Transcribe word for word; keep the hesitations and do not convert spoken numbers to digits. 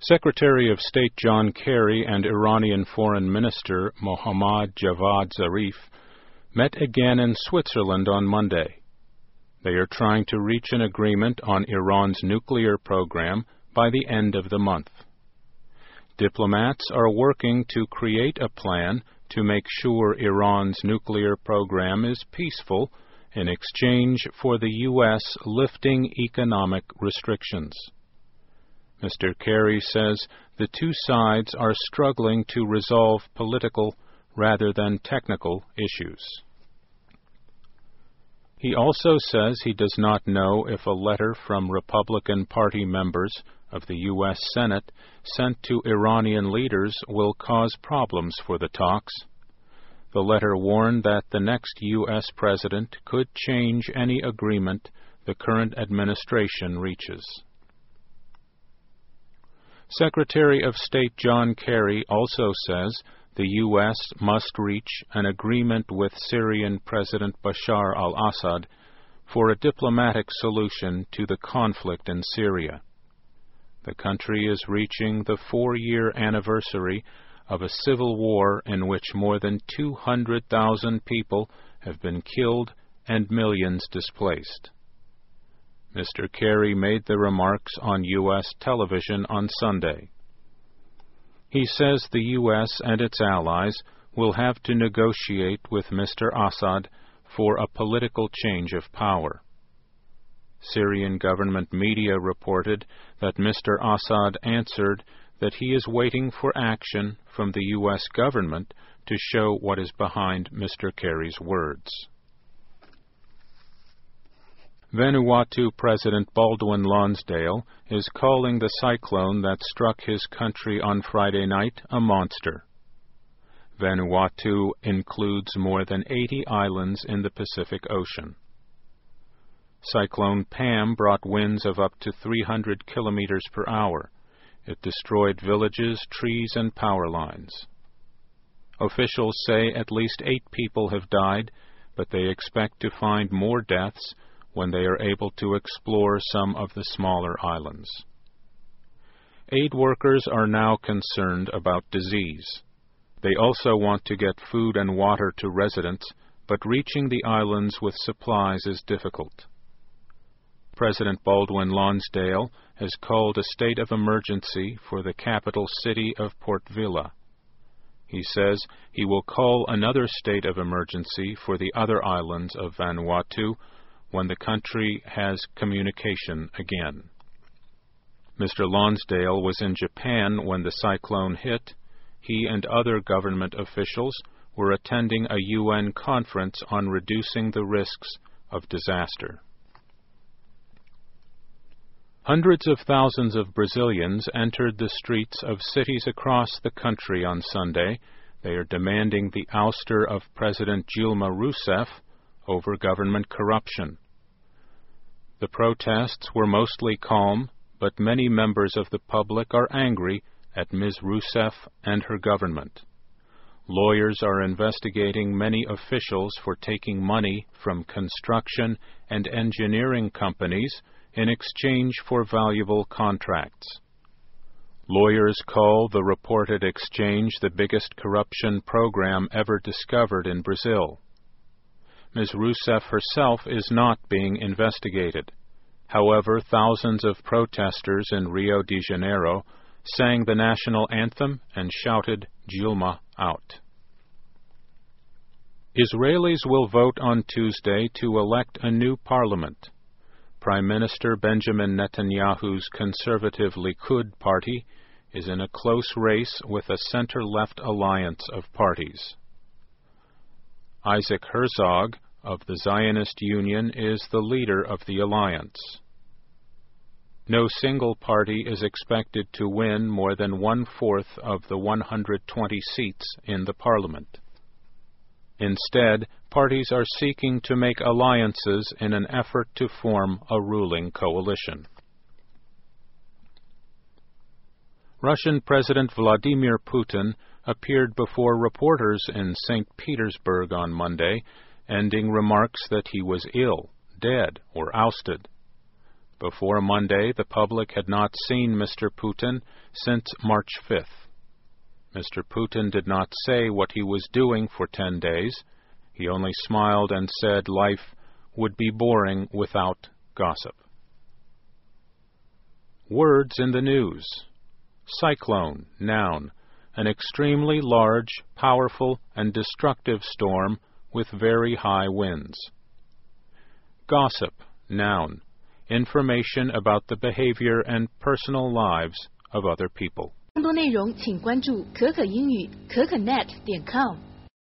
Secretary of State John Kerry and Iranian Foreign Minister Mohammad Javad Zarif met again in Switzerland on Monday. They are trying to reach an agreement on Iran's nuclear program by the end of the month. Diplomats are working to create a plan to make sure Iran's nuclear program is peaceful in exchange for the U S lifting economic restrictions. Mister Kerry says the two sides are struggling to resolve political rather than technical issues. He also says he does not know if a letter from Republican Party members of the U S Senate sent to Iranian leaders will cause problems for the talks. The letter warned that the next U S president could change any agreement the current administration reaches. Secretary of State John Kerry also says the U S must reach an agreement with Syrian President Bashar al-Assad for a diplomatic solution to the conflict in Syria. The country is reaching the four-year anniversary of a civil war in which more than two hundred thousand people have been killed and millions displaced. Mister Kerry made the remarks on U S television on Sunday. He says the U S and its allies will have to negotiate with Mister Assad for a political change of power. Syrian government media reported that Mister Assad answered that he is waiting for action from the U S government to show what is behind Mister Kerry's words. Vanuatu President Baldwin Lonsdale is calling the cyclone that struck his country on Friday night a monster. Vanuatu includes more than eighty islands in the Pacific Ocean. Cyclone Pam brought winds of up to three hundred kilometers per hour. It destroyed villages, trees, and power lines. Officials say at least eight people have died, but they expect to find more deaths when they are able to explore some of the smaller islands. Aid workers are now concerned about disease. They also want to get food and water to residents, but reaching the islands with supplies is difficult. President Baldwin Lonsdale has called a state of emergency for the capital city of Port Vila. He says he will call another state of emergency for the other islands of Vanuatu when the country has communication again. Mister Lonsdale was in Japan when the cyclone hit. He and other government officials were attending a U N conference on reducing the risks of disaster. Hundreds of thousands of Brazilians entered the streets of cities across the country on Sunday. They are demanding the ouster of President Dilma Rousseff over government corruption. The protests were mostly calm, but many members of the public are angry at Miz Rousseff and her government. Lawyers are investigating many officials for taking money from construction and engineering companies in exchange for valuable contracts. Lawyers call the reported exchange the biggest corruption program ever discovered in Brazil. Miz Rousseff herself is not being investigated. However, thousands of protesters in Rio de Janeiro sang the national anthem and shouted Dilma out. Israelis will vote on Tuesday to elect a new parliament. Prime Minister Benjamin Netanyahu's conservative Likud party is in a close race with a center-left alliance of parties. Isaac Herzog of the Zionist Union is the leader of the alliance. No single party is expected to win more than one-fourth of the one hundred twenty seats in the parliament. Instead, parties are seeking to make alliances in an effort to form a ruling coalition. Russian President Vladimir Putin appeared before reporters in Saint Petersburg on Monday, ending remarks that he was ill, dead, or ousted. Before Monday, the public had not seen Mister Putin since March fifth. Mister Putin did not say what he was doing for ten days. He only smiled and said life would be boring without gossip. Words in the news. Cyclone, noun, an extremely large, powerful, and destructive storm with very high winds. Gossip, noun, information about the behavior and personal lives of other people. 更多内容请关注可可英语可可 net 点 com。